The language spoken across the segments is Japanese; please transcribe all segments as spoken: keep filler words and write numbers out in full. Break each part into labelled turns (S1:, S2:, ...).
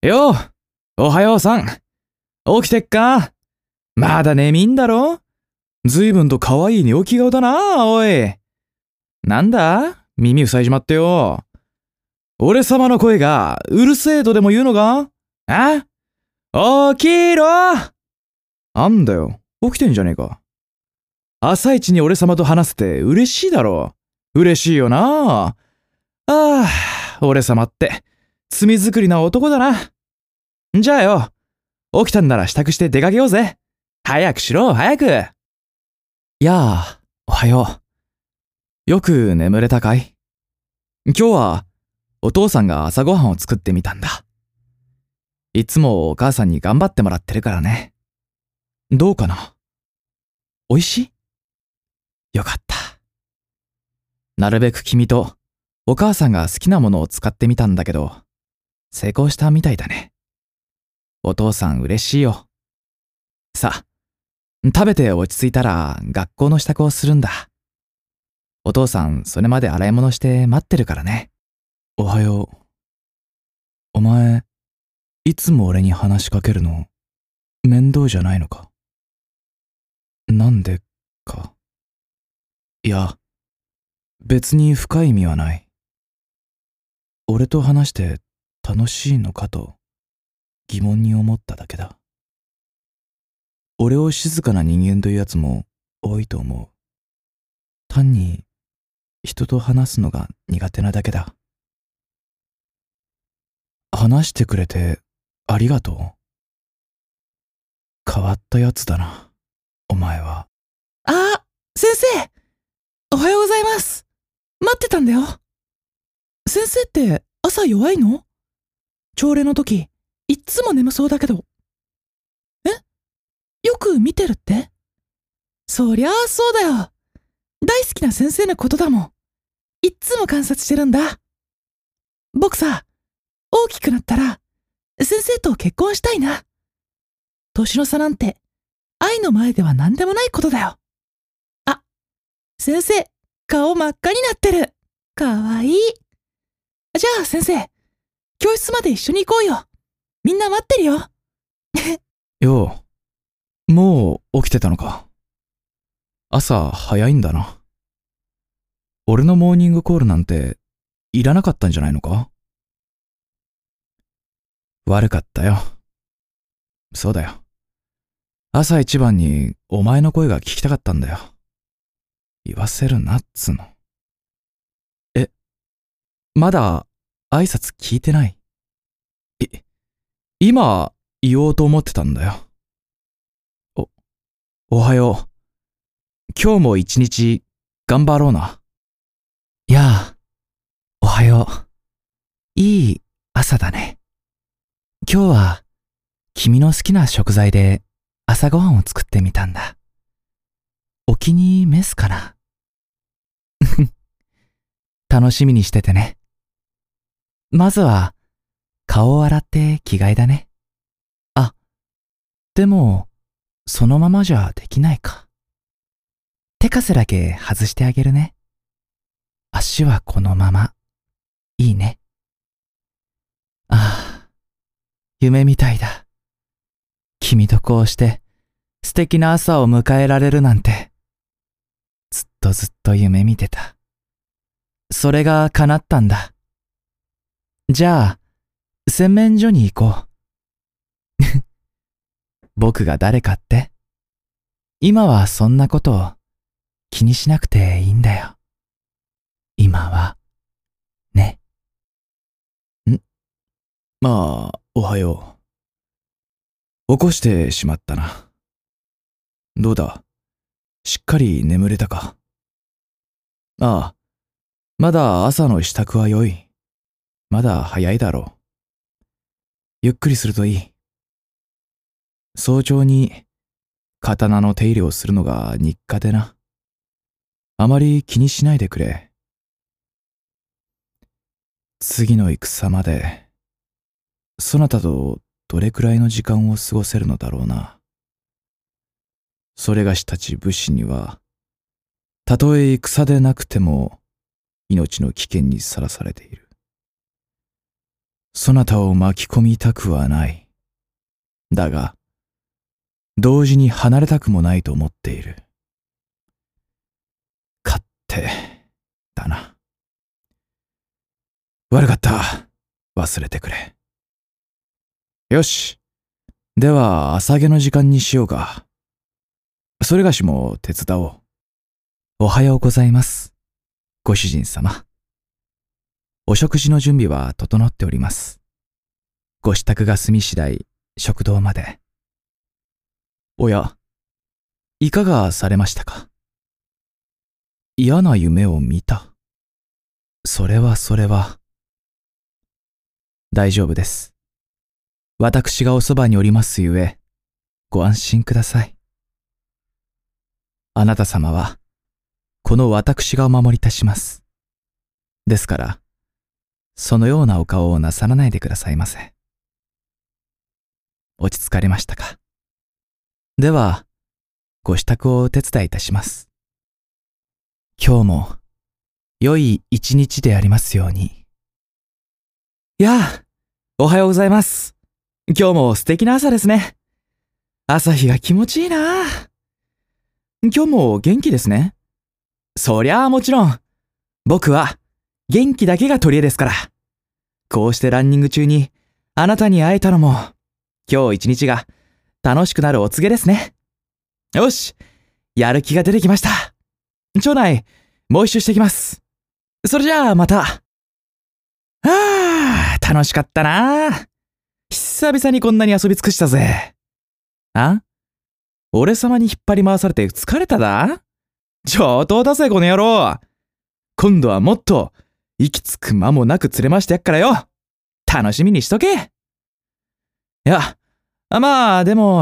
S1: よう、おはようさん。起きてっか？まだ眠いんだろ？ずいぶんと可愛い寝起き顔だな、おい。なんだ？耳塞いじまってよ。俺様の声がうるせえとでも言うのか？あ？起きろ！なんだよ、起きてんじゃねえか。朝一に俺様と話せて嬉しいだろう。嬉しいよな。ああ、俺様って罪作りな男だな。じゃあよ、起きたんなら支度して出かけようぜ。早くしろ、早く。やあ、おはよう。よく眠れたかい？今日はお父さんが朝ごはんを作ってみたんだ。いつもお母さんに頑張ってもらってるからね。どうかな？おいしい？よかった。なるべく君とお母さんが好きなものを使ってみたんだけど、成功したみたいだね。お父さん嬉しいよ。さあ、食べて落ち着いたら学校の支度をするんだ。お父さんそれまで洗い物して待ってるからね。おはよう。お前、いつも俺に話しかけるの面倒じゃないのか？なんでか？いや、別に深い意味はない。俺と話して楽しいのかと疑問に思っただけだ。俺を静かな人間というやつも多いと思う。単に人と話すのが苦手なだけだ。話してくれてありがとう。変わったやつだな、お前は。
S2: あ、先生、おはようございます。待ってたんだよ。先生って朝弱いの？朝礼の時、いっつも眠そうだけど。え？よく見てるって？そりゃあそうだよ。大好きな先生のことだもん。いっつも観察してるんだ。僕さ、大きくなったら、先生と結婚したいな。年の差なんて、愛の前では何でもないことだよ。あ、先生、顔真っ赤になってる。かわいい。じゃあ先生、教室まで一緒に行こうよ。みんな待ってるよ。
S1: よう、もう起きてたのか。朝早いんだな。俺のモーニングコールなんていらなかったんじゃないのか？悪かったよ。そうだよ。朝一番にお前の声が聞きたかったんだよ。言わせるなっつの。え、まだ挨拶聞いてない？い、今言おうと思ってたんだよ。お、おはよう。今日も一日頑張ろうな。やあ、おはよう。いい朝だね。今日は君の好きな食材で朝ごはんを作ってみたんだ。お気に召すかな？楽しみにしててね。まずは顔を洗って着替えだね。あ、でもそのままじゃできないか。手かせだけ外してあげるね。足はこのまま。いいね。ああ、夢みたいだ。君とこうして素敵な朝を迎えられるなんて。ずっとずっと夢見てた。それが叶ったんだ。じゃあ、洗面所に行こう。僕が誰かって？今はそんなことを気にしなくていいんだよ。今は、ね。ん？まあ、おはよう。起こしてしまったな。どうだ？しっかり眠れたか？ああ、まだ朝の支度は良い。まだ早いだろう。ゆっくりするといい。早朝に刀の手入れをするのが日課でな。あまり気にしないでくれ。次の戦まで、そなたとどれくらいの時間を過ごせるのだろうな。それがしたち武士には、たとえ戦でなくても命の危険にさらされている。 そなたを巻き込みたくはない。だが、同時に離れたくもないと思っている。勝手だな。悪かった。忘れてくれ。よし。では、朝げの時間にしようか。それがしも手伝おう。おはようございます。ご主人様。お食事の準備は整っております。ご支度が済み次第、食堂まで。おや、いかがされましたか？嫌な夢を見た。それはそれは。大丈夫です。私がおそばにおりますゆえ、ご安心ください。あなた様は、この私がお守りいたします。ですから、そのようなお顔をなさらないでくださいませ。落ち着かれましたか？では、ご支度をお手伝いいたします。今日も、良い一日でありますように。やあ、おはようございます。今日も素敵な朝ですね。朝日が気持ちいいな。今日も元気ですね。そりゃあもちろん、僕は元気だけが取り柄ですから。こうしてランニング中にあなたに会えたのも、今日一日が楽しくなるお告げですね。よし、やる気が出てきました。町内、もう一周してきます。それじゃあまた。ああ、楽しかったな。久々にこんなに遊び尽くしたぜ。あ？俺様に引っ張り回されて疲れただ？上等だぜこの野郎。今度はもっと息つく間もなく連れ回してやっからよ。楽しみにしとけ。いや、まあでも、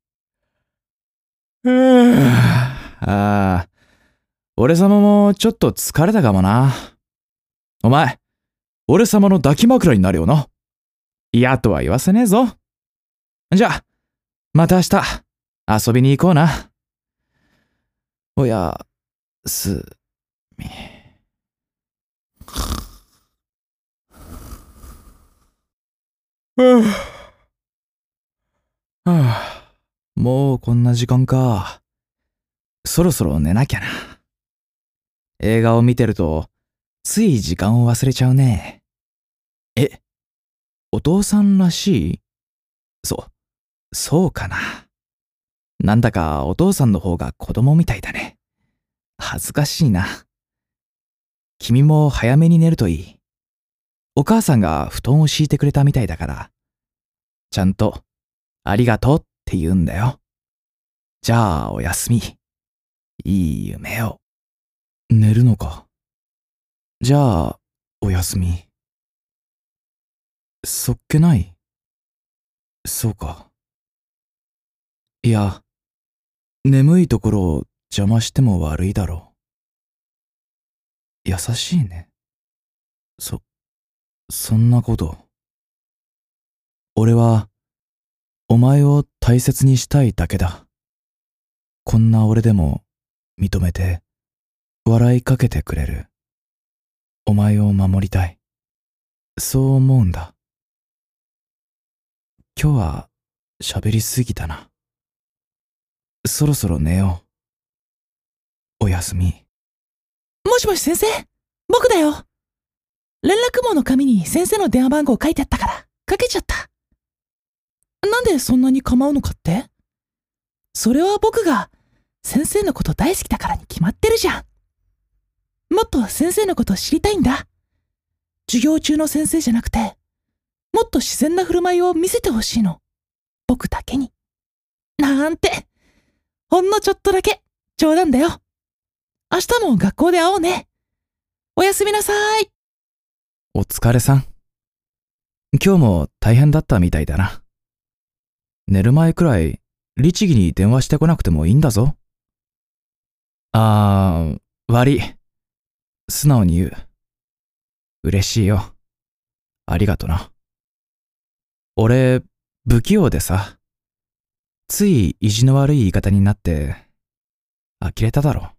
S1: ふぅ、ああ、俺様もちょっと疲れたかもな。お前、俺様の抱き枕になるよな。嫌とは言わせねえぞ。じゃあ、また明日、遊びに行こうな。おや、す、み。はあ、はあ、もうこんな時間か。そろそろ寝なきゃな。映画を見てると、つい時間を忘れちゃうね。え、お父さんらしい？そう、そうかな。なんだかお父さんの方が子供みたいだね。恥ずかしいな。君も早めに寝るといい。お母さんが布団を敷いてくれたみたいだから、ちゃんとありがとうって言うんだよ。じゃあおやすみ。いい夢を。寝るのか。じゃあおやすみ。そっけない？そうか。いや、眠いところを邪魔しても悪いだろう。優しいね。そ、そんなこと。俺は、お前を大切にしたいだけだ。こんな俺でも認めて、笑いかけてくれる。お前を守りたい。そう思うんだ。今日は喋りすぎたな。そろそろ寝よう。おやすみ。
S2: もしもし先生、僕だよ。連絡網の紙に先生の電話番号書いてあったから、かけちゃった。なんでそんなに構うのかって？それは僕が先生のこと大好きだからに決まってるじゃん。もっと先生のこと知りたいんだ。授業中の先生じゃなくて、もっと自然な振る舞いを見せてほしいの。僕だけに。なんて、ほんのちょっとだけ冗談だよ。明日も学校で会おうね。おやすみなさい。
S1: お疲れさん。今日も大変だったみたいだな。寝る前くらい律儀に電話してこなくてもいいんだぞ。あー、悪い。素直に言う。嬉しいよ。ありがとな。俺、不器用でさ。つい意地の悪い言い方になって、呆れただろ。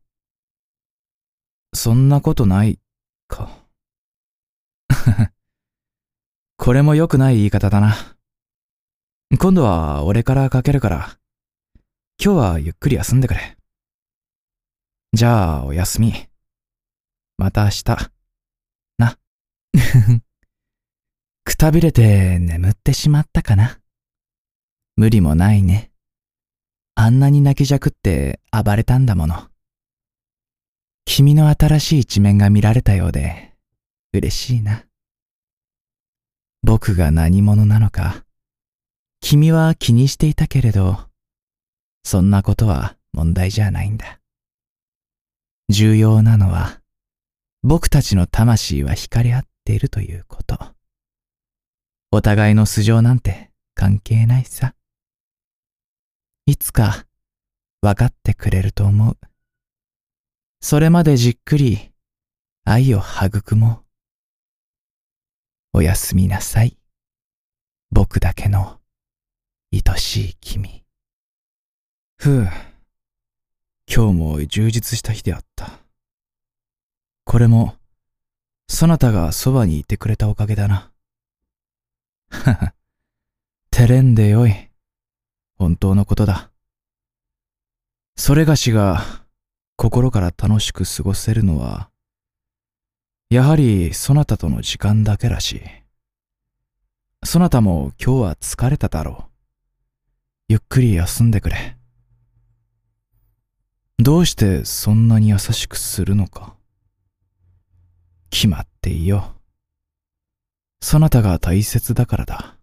S1: そんなことないか。 これも良くない言い方だな。今度は俺からかけるから、今日はゆっくり休んでくれ。じゃあ、おやすみ。また明日。な。くたびれて眠ってしまったかな。無理もないね。あんなに泣きじゃくって暴れたんだもの。君の新しい一面が見られたようで、嬉しいな。僕が何者なのか、君は気にしていたけれど、そんなことは問題じゃないんだ。重要なのは、僕たちの魂は惹かれ合っているということ。お互いの素性なんて関係ないさ。いつか分かってくれると思う。それまでじっくり愛を育もう。おやすみなさい。僕だけの愛しい君。ふう。今日も充実した日であった。これも、そなたがそばにいてくれたおかげだな。はは、照れんでよい。本当のことだ。それがしが、心から楽しく過ごせるのは、やはりそなたとの時間だけらしい。そなたも今日は疲れただろう。ゆっくり休んでくれ。どうしてそんなに優しくするのか。決まっていいよ。そなたが大切だからだ。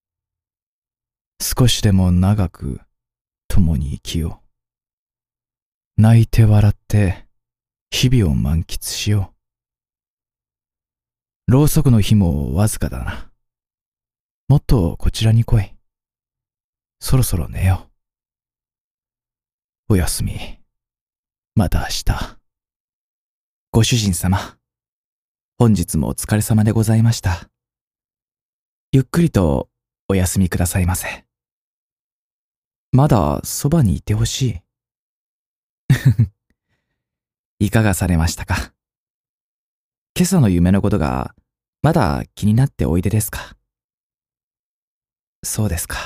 S1: 少しでも長く共に生きよう。泣いて笑って日々を満喫しよう。ろうそくの火もわずかだな。もっとこちらに来い。そろそろ寝よう。おやすみ。また明日。ご主人様、本日もお疲れ様でございました。ゆっくりとお休みくださいませ。まだそばにいてほしい。いかがされましたか。今朝の夢のことがまだ気になっておいでですか。そうですか。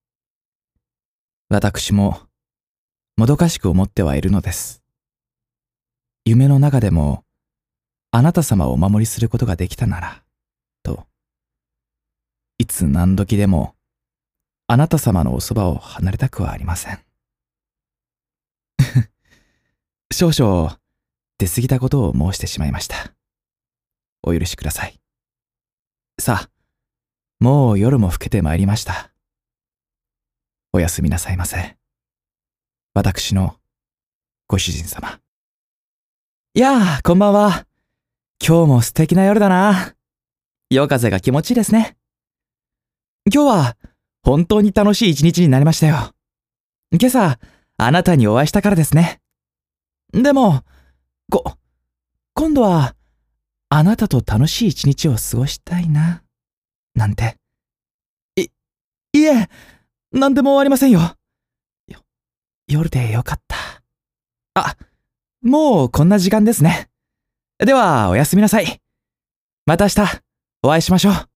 S1: 私ももどかしく思ってはいるのです。夢の中でもあなた様をお守りすることができたなら、と。いつ何時でもあなた様のおそばを離れたくはありません。少々出過ぎたことを申してしまいました。お許しください。さあ、もう夜も更けてまいりました。おやすみなさいませ。私のご主人様。いやあ、こんばんは。今日も素敵な夜だな。夜風が気持ちいいですね。今日は本当に楽しい一日になりましたよ。今朝、あなたにお会いしたからですね。でも、こ、今度は、あなたと楽しい一日を過ごしたいな、なんて。い、いえ、なんでもありませんよ。よ、夜でよかった。あ、もうこんな時間ですね。では、おやすみなさい。また明日、お会いしましょう。